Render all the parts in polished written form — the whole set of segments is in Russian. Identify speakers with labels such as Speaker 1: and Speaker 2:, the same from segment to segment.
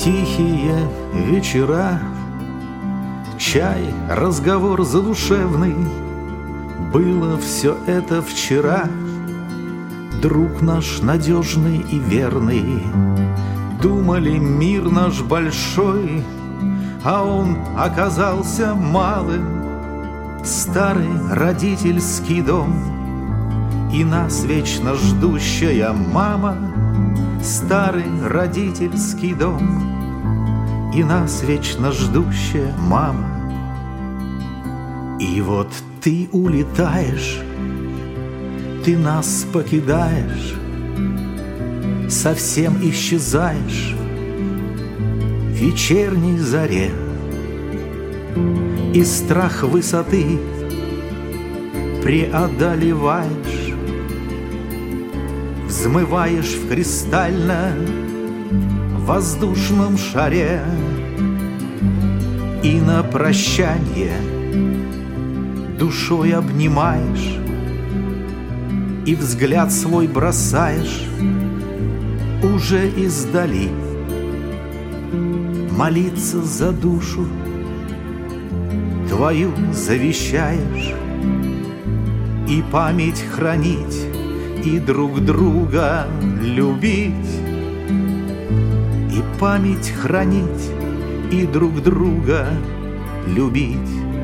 Speaker 1: Тихие вечера, чай, разговор задушевный. Было все это вчера, друг наш надежный и верный. Думали, мир наш большой, а он оказался малым. Старый родительский дом и нас вечно ждущая мама. Старый родительский дом и нас вечно ждущая мама. И вот ты улетаешь, ты нас покидаешь, совсем исчезаешь в вечерней заре. И страх высоты преодолеваешь, взмываешь в кристально-воздушном шаре. И на прощанье душой обнимаешь, и взгляд свой бросаешь уже издали. Молиться за душу твою завещаешь, и память хранить, и друг друга любить, и память хранить, и друг друга любить.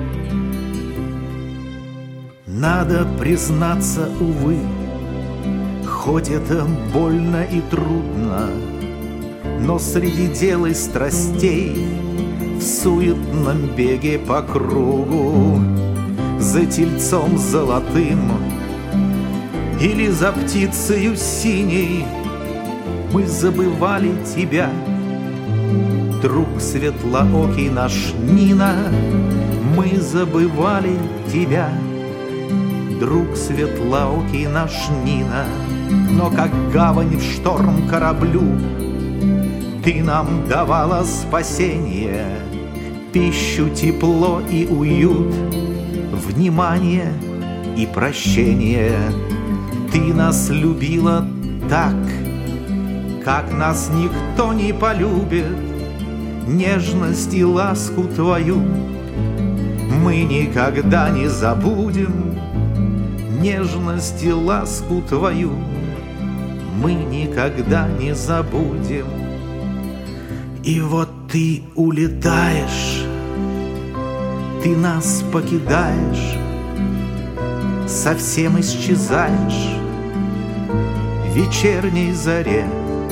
Speaker 1: Надо признаться, увы, хоть это больно и трудно, но среди дел и страстей, в суетном беге по кругу, за тельцом золотым или за птицею синей, мы забывали тебя, друг светлоокий наш Нина. Мы забывали тебя, друг светлоокий наш Нина. Но как гавань в шторм кораблю ты нам давала спасение, пищу, тепло и уют, внимание и прощение. Ты нас любила так, как нас никто не полюбит. Нежность и ласку твою мы никогда не забудем. Нежность и ласку твою мы никогда не забудем. И вот ты улетаешь, ты нас покидаешь, совсем исчезаешь в вечерней заре.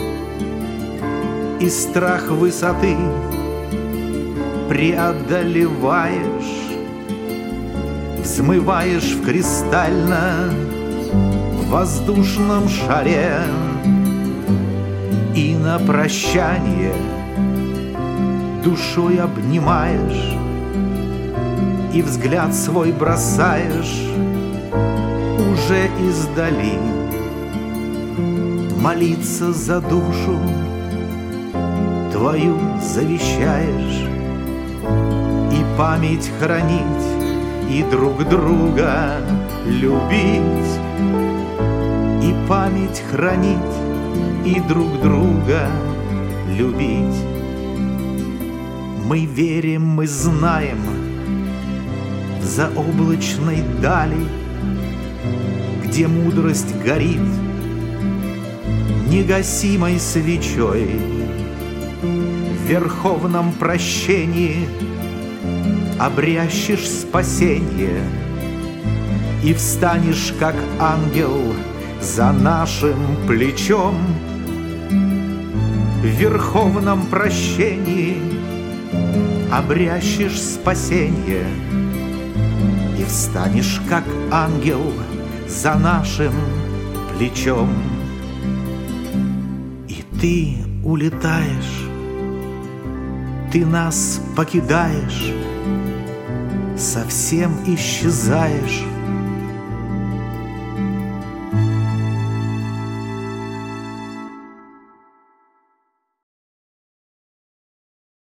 Speaker 1: И страх высоты преодолеваешь, взмываешь в кристально-воздушном шаре. И на прощанье душой обнимаешь, и взгляд свой бросаешь уже издали. Молиться за душу твою завещаешь, и память хранить, и друг друга любить, и память хранить, и друг друга любить. Мы верим, мы знаем, в заоблачной дали, где мудрость горит негасимой свечой, в верховном прощении обрящешь спасение и встанешь, как ангел, за нашим плечом. В верховном прощении обрящешь спасение и встанешь, как ангел, за нашим плечом. И ты улетаешь, ты нас покидаешь, совсем исчезаешь